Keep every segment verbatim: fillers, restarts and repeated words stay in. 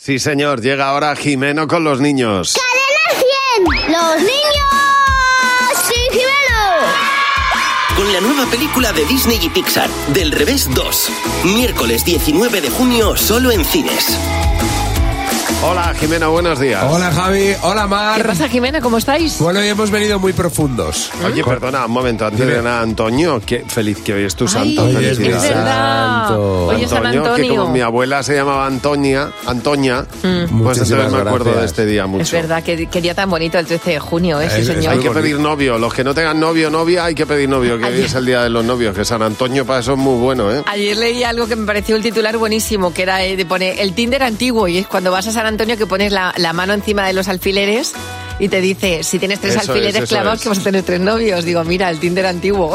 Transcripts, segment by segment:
Sí, señor, llega ahora Jimeno con los niños. ¡Cadena cien! ¡Los niños! ¡Sí, Jimeno! Con la nueva película de Disney y Pixar, Del Revés dos. Miércoles diecinueve de junio, solo en cines. Hola, Jimeno, buenos días. Hola, Javi. Hola, Mar. ¿Qué pasa, Jimena? ¿Cómo estáis? Bueno, hoy hemos venido muy profundos. Oye, perdona, un momento, antes de nada, Antonio, qué feliz que hoy es tu santo. Ay, es felicidades. verdad. Santo. Hoy es San Antonio, que Antonio. como mi abuela se llamaba Antonia, Antonia, pues Muchísimas entonces me acuerdo gracias. de este día mucho. Es verdad, que, que día tan bonito el trece de junio, ¿eh? Sí, Es- señor. Hay muy que bonito. pedir novio, los que no tengan novio o novia hay que pedir novio, que hoy Ayer- es el día de los novios, que San Antonio para eso es muy bueno, ¿eh? Ayer leí algo que me pareció un titular buenísimo, que era eh, de poner el Tinder antiguo, y es cuando vas a San Antonio que pones la, la mano encima de los alfileres y te dice, si tienes tres Eso es, alfileres eso clavados es. que vas a tener tres novios. Digo, mira, el Tinder antiguo.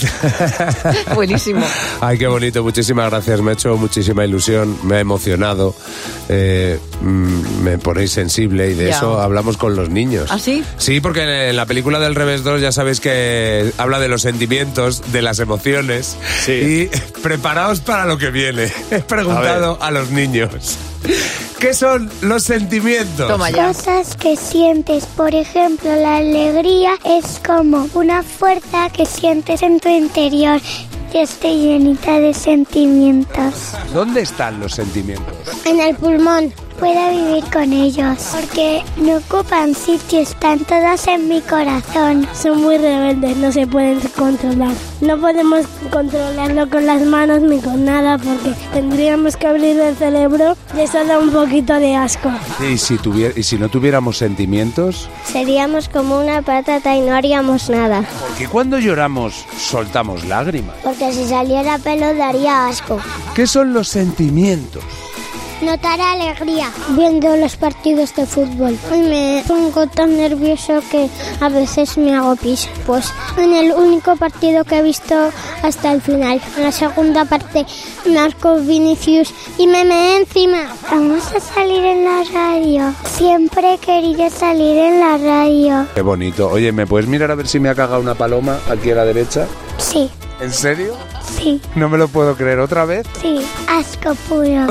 Buenísimo. Ay, qué bonito. Muchísimas gracias. Me ha hecho muchísima ilusión. Me ha emocionado. Eh, mm, me ponéis sensible y de Ya. eso hablamos con los niños. ¿Ah, sí? Sí, porque en la película del Revés dos ya sabéis que habla de los sentimientos, de las emociones. Sí. Y preparaos para lo que viene. He preguntado a, los niños. ¿Qué son los sentimientos? Toma ya. Cosas que sientes, por ejemplo, la alegría es como una fuerza que sientes en tu interior. Yo estoy llenita de sentimientos. ¿Dónde están los sentimientos? En el pulmón. Puedo vivir con ellos porque no ocupan sitio, están todas en mi corazón. Son muy rebeldes, no se pueden controlar. No podemos controlarlo con las manos ni con nada porque tendríamos que abrir el cerebro y eso da un poquito de asco. ¿Y si, tuviera, y si no tuviéramos sentimientos? Seríamos como una patata y no haríamos nada. Porque cuando lloramos soltamos lágrimas. Porque si saliera pelo daría asco. ¿Qué son los sentimientos? Notar alegría viendo los partidos de fútbol. Me pongo tan nervioso que a veces me hago pis. Pues en el único partido que he visto hasta el final, en la segunda parte, marcó Vinicius y me meé encima. Vamos a salir en la radio. Siempre he querido salir en la radio. Qué bonito. Oye, ¿me puedes mirar a ver si me ha cagado una paloma aquí a la derecha? Sí, ¿En serio? sí, No me lo puedo creer. ¿Otra vez? sí. Asco puro.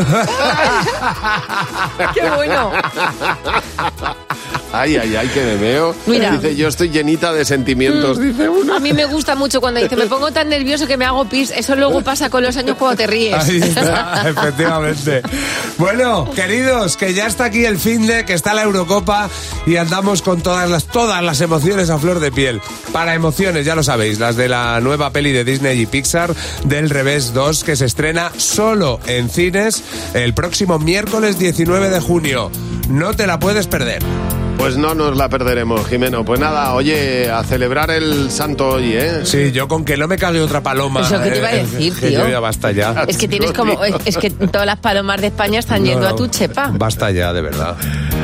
¡Qué bueno! Ay, ay, ay, que me veo. Mira. Dice, yo estoy llenita de sentimientos, dice uno. A mí me gusta mucho cuando dice, me pongo tan nervioso que me hago pis. Eso luego pasa con los años cuando te ríes. Ahí está, efectivamente. Bueno, queridos, que ya está aquí el finde, que está la Eurocopa y andamos con todas las, todas las emociones a flor de piel. Para emociones, ya lo sabéis, las de la nueva peli de Disney y Pixar, Del Revés dos, que se estrena solo en cines el próximo miércoles diecinueve de junio. No te la puedes perder. Pues no nos la perderemos, Jimeno. Pues nada, oye, a celebrar el santo hoy, ¿eh? Sí, yo con que no me cague otra paloma. Eso que te iba a eh, decir, que tío. yo ya basta ya. Es que tienes como... Es que todas las palomas de España están yendo No, a tu chepa. Basta ya, de verdad.